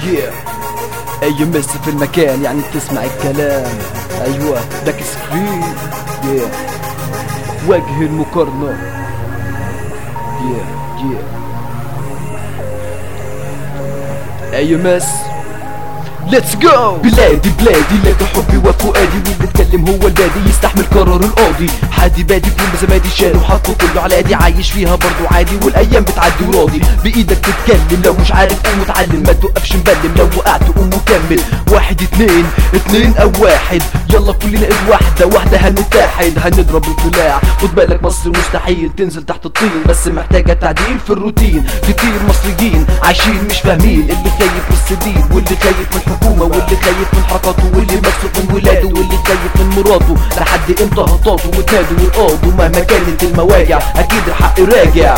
اي مس في المكان يعني تسمع الكلام. ايوه بلاك سكرين وجه المقارنة. اي مس ليتس جو. بلادي لقى حبي وفؤادي، واللي اتكلم هو البادي يستحمل قرار القاضي. حادي بادي كل زمادي شال وحطه كله على ايدي، عايش فيها برضو عادي والايام بتعدي وراضي. بايدك تتكلم لو مش عارف قوم وتعلم، ما توقفش مبلم لو وقعت قوم وكمل. 1 2 2 او 1 يلا كلنا ايد واحدة هنتحد هنضرب القلاع. خد بالك مصر مستحيل تنزل تحت الطين، بس محتاجة تعديل في الروتين. كتير مصريين عايشين مش فاهمين، اللي خايف من السديد واللي خايف من الحكومة واللي خايف من حركاته واللي مكسوف من ولاده واللي خايف من مراته. لحد امتى هطاطوا وتنادوا ويقاضوا مهما كانت المواجع، اكيد الحق راجع.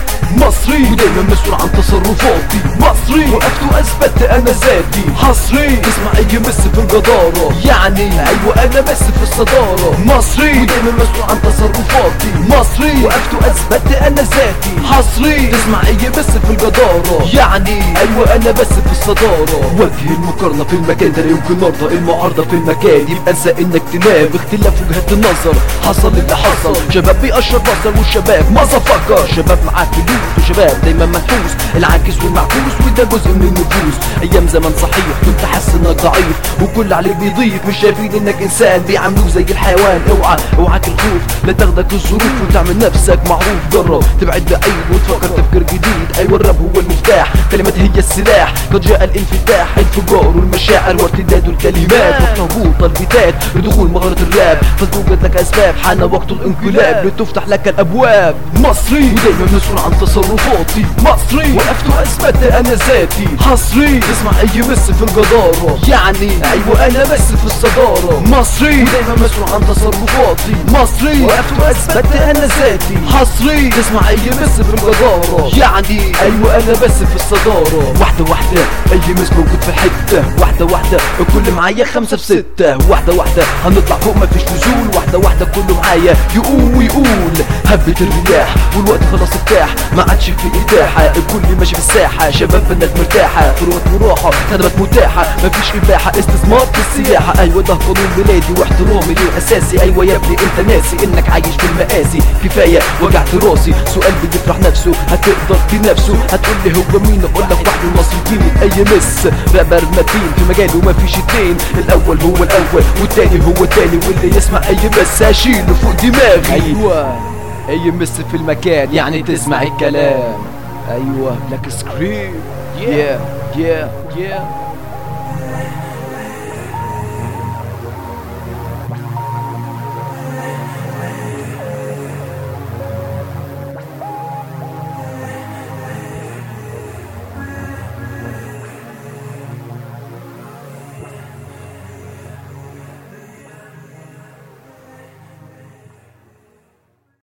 مصري ودايما مسؤول عن تصرفاتي، مصري وقفت واثبت انا ذاتي. حصري اسمع اي مس في الجدارة، يعني ايوه انا بس في الصدارة. مصري ودايما مسؤول عن تصرفاتي، مصري وقفت واثبت انا ذاتي. حصري تسمع اي مس في الجدارة، يعني ايوه انا بس في الصدارة. وجه المقارنة في المكان ده يمكن نرضى المعارضة في المكان، يبقى انسى انك تنام باختلاف وجهات النظر. حصل اللي حصل، شباب بيقشر بصر والشباب ما فكر. شباب معاه فلوس وشباب دايما منحوس، العاكس والمعكوس وده جزء من النفوس. ايام زمان صحيح كنت حاسس انك ضعيف وكل عليك بيضيف، مش شايفين انك انسان بيعاملوك زي الحيوان. اوعاك الخوف لا تاخدك الظروف وتعمل نفسك معروف. جرب تبعد بعيد وتفكر تفكير جديد. ايوه الراب هو المفتاح، كلمات هي السلاح. قد جاء الانفتاح، انفجار المشاعر وارتداد الكلمات وقت هبوط البتات لدخول مهارة الراب. فتوجد لك اسباب حان وقت الانقلاب لتفتح لك الابواب. مصري ودايما مسؤول عن تصرفاتي، مصري وقفت واثبت انا ذاتي. حصري تسمع اي مس في الجدارة، يعني ايوه انا بس في الصدارة. مصري ودايما مسؤول عن تصرفاتي، مصري وقفت واثبت انا ذاتي. حصري تسمع اي مس في الجدارة، يعني ايوه انا بس في الصدارة. واحدة اي مس موجود في حتة، واحدة الكل معايا 5 في 6. واحدة هنطلع فوق مفيش نزول. واحدة كله معايا يقوم ويقول هبت الرياح والوقت خلاص ارتاح، ما عادش في اتاحة. الكل ماشي في الساحة، شباب بنات مرتاحة، ثروات وراحة خدمات متاحة، مفيش اباحة استثمار في السياحة. ايوه ده قانون بلادي واحترامي ليه اساسي. ايوه يا ابني انت ناسي انك عايش في المآسي. كفاية وجعت راسي، سؤال بيفرح نفسه هتقدر تنافسه. هتقول لي هو مين؟ اقول لك واحد المصريين. اي مس رابر متين في مجاله مفيش اتنين، الاول هو الاول والتاني هو التاني، واللي يسمع اي مس هشيله فوق دماغي. ايوه اي مس في المكان يعني تسمع الكلام. ايوه بلاك سكرين.